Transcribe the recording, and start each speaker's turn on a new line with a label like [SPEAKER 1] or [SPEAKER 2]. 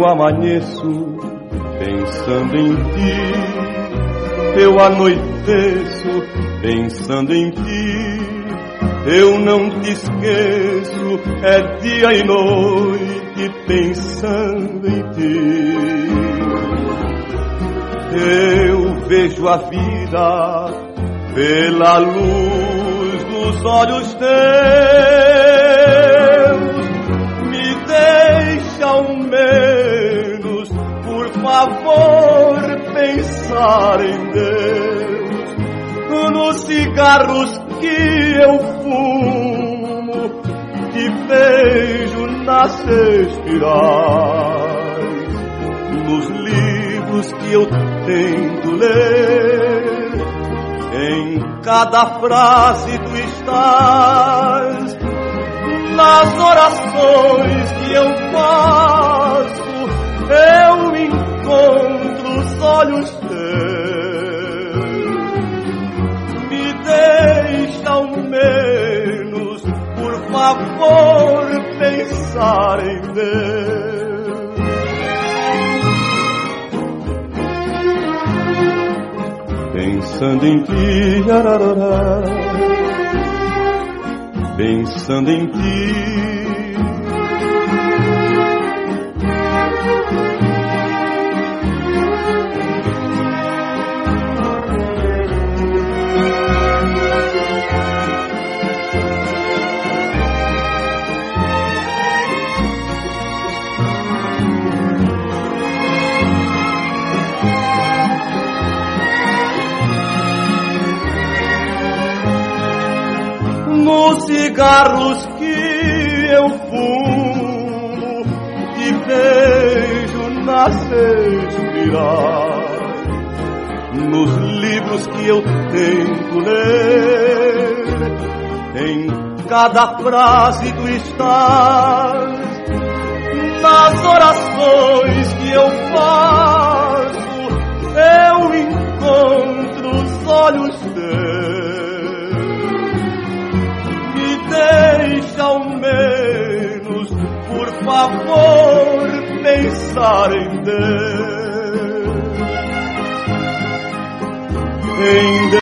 [SPEAKER 1] eu amanheço pensando em ti, eu anoiteço pensando em ti, eu não te esqueço, é dia e noite pensando em ti. Eu vejo a vida pela luz dos olhos teus, me deixa ao menos, por favor, pensar em Deus, nos cigarros que eu fumo, te vejo nas espirais, nos livros que eu tento ler, em cada frase tu estás, nas orações que eu faço, eu encontro os olhos teus, me deixa ao menos, por favor, pensar em Deus. Pensando em ti, ararará, pensando em ti, nos cigarros que eu fumo, te vejo nas espirais, nos livros que eu tento ler, em cada frase tu estás, nas orações que eu faço, eu encontro os olhos teus, deixa ao menos, por favor, pensar em Deus.